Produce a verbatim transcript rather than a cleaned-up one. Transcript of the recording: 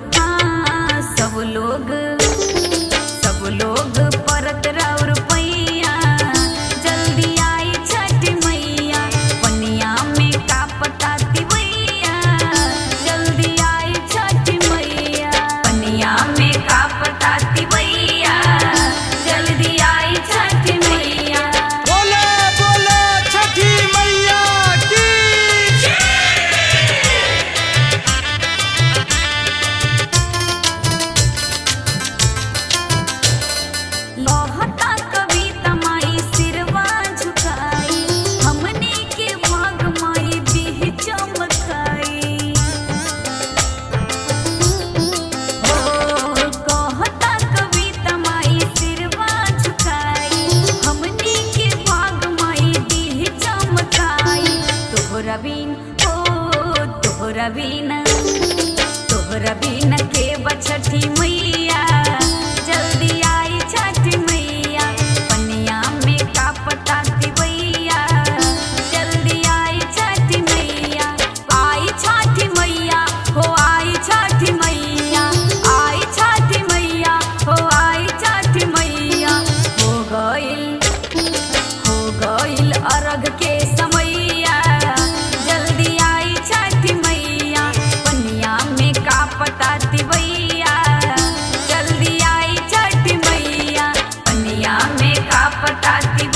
हाँ सब लोग सब लोग परत राउर पैया जल्दी आई छठ मैया पनिया में का पता तिवैया जल्दी आई छठ मैया पनिया में का पता तिवैया जल्दी आई छठ मैया। बोले बोले छठी मैया की लोहता कविता माई सिरवा झुकाई हमने के भाग माई देह चमकाई हो कहता कविता माई सिरवा झुकाई हमने के भाग माई देह चमकाई तोहरा बिन हो तोहरा बिन तोहरा बिन के बछठी मैया जल्दी आई छठ मैया पनिया में का पता तिवैया जल्दी आई छठ मैया आई छठ मैया हो आई छठ मैया आई छठ मैया हो आई छठ मैया हो गइल हो गइल अर्घ के समैया जल्दी आई छठ मैया पनिया में का पता तिवैया जल्दी आई छठ मैया पनिया में का पता तिवैया।